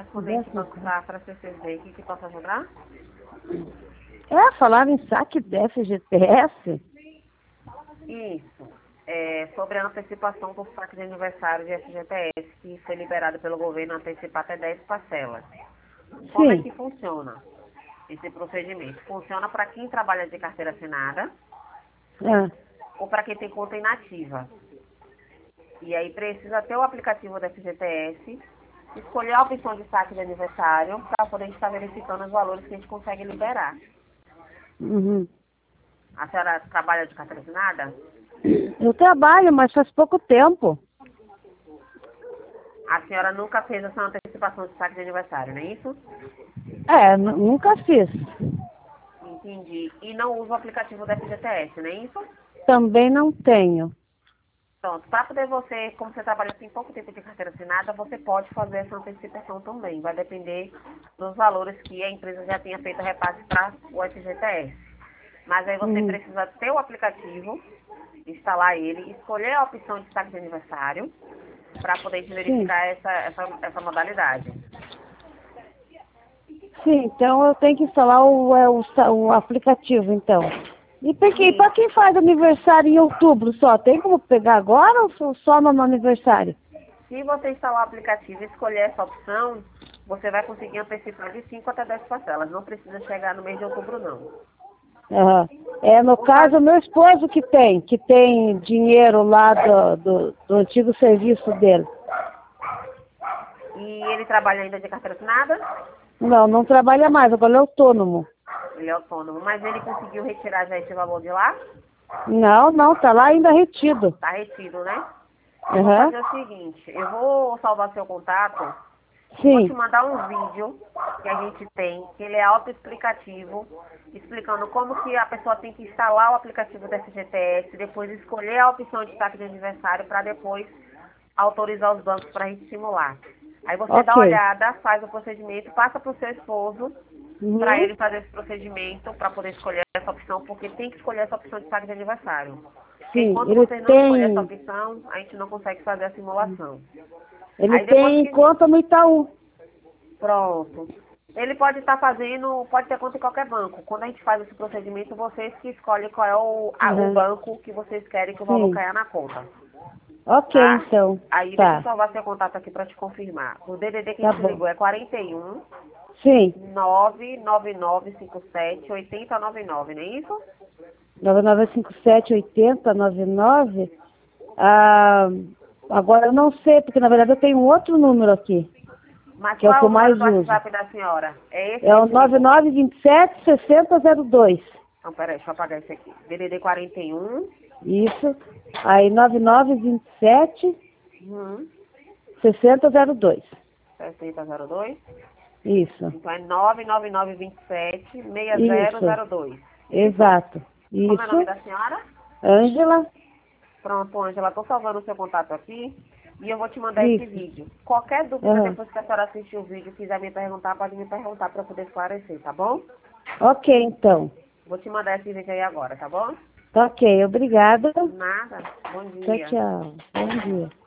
correspondente Banco Safra CCZ, que posso ajudar? Falaram em saque de FGTS? Isso. Sobre a antecipação do saque de aniversário de FGTS, que foi liberado pelo governo antecipar até 10 parcelas. Como é Sim. que funciona esse procedimento? Funciona para quem trabalha de carteira assinada ou para quem tem conta inativa. E aí precisa ter o aplicativo da FGTS, escolher a opção de saque de aniversário para poder estar verificando os valores que a gente consegue liberar. Uhum. A senhora trabalha de carteira assinada? Eu trabalho, mas faz pouco tempo. A senhora nunca fez essa antecipação de saque de aniversário, não é isso? Nunca fiz. Entendi. E não usa o aplicativo da FGTS, não é isso? Também não tenho. Pronto. Para poder você, como você trabalha tem pouco tempo de carteira assinada, você pode fazer essa antecipação também. Vai depender dos valores que a empresa já tenha feito repasse para o FGTS. Mas aí você precisa ter o aplicativo, instalar ele, escolher a opção de saque de aniversário para poder verificar essa modalidade. Sim, então eu tenho que instalar o aplicativo, então. E para quem faz aniversário em outubro só, tem como pegar agora ou só no aniversário? Se você instalar o aplicativo e escolher essa opção, você vai conseguir antecipar de 5 até 10 parcelas. Não precisa chegar no mês de outubro, não. No caso, meu esposo que tem dinheiro lá do antigo serviço dele. E ele trabalha ainda de carteira assinada? Não trabalha mais, agora é autônomo. Ele é autônomo, mas ele conseguiu retirar já esse valor de lá? Não, tá lá ainda retido. Tá retido, né? Eu vou fazer o seguinte, eu vou salvar seu contato e vou te mandar um vídeo que a gente tem, que ele é autoexplicativo, explicando como que a pessoa tem que instalar o aplicativo da FGTS, depois escolher a opção de saque de aniversário para depois autorizar os bancos para a gente simular. Aí você dá uma olhada, faz o procedimento, passa para o seu esposo, para ele fazer esse procedimento, para poder escolher essa opção, porque tem que escolher essa opção de saque de aniversário. Porque enquanto você não escolher essa opção, a gente não consegue fazer a simulação. Ele tem conta no Itaú. Pronto. Ele pode estar pode ter conta em qualquer banco. Quando a gente faz esse procedimento, vocês que escolhem qual é o banco que vocês querem que o valor caia na conta. Ok, tá? então. Aí deixa eu salvar seu contato aqui para te confirmar. O DDD que a gente ligou é 41 99957 8099, não é isso? 9957 8099. Agora eu não sei, porque na verdade eu tenho um outro número aqui. Mas que é o que eu mais uso? uso. WhatsApp da senhora? É esse? É o 9927 6002. Então, peraí, deixa eu apagar esse aqui. DDD 41. Isso. Aí 9927 6002. 6002. Isso. Então é 99927 6002. Exato. Isso. Como é o nome da senhora? Ângela. Pronto, Ângela, estou salvando o seu contato aqui e eu vou te mandar esse vídeo. Qualquer dúvida depois que a senhora assistir o vídeo, quiser me perguntar, pode me perguntar para poder esclarecer, tá bom? Ok, então. Vou te mandar esse vídeo aí agora, tá bom? Ok, obrigada. Nada. Bom dia. Tchau. Bom dia.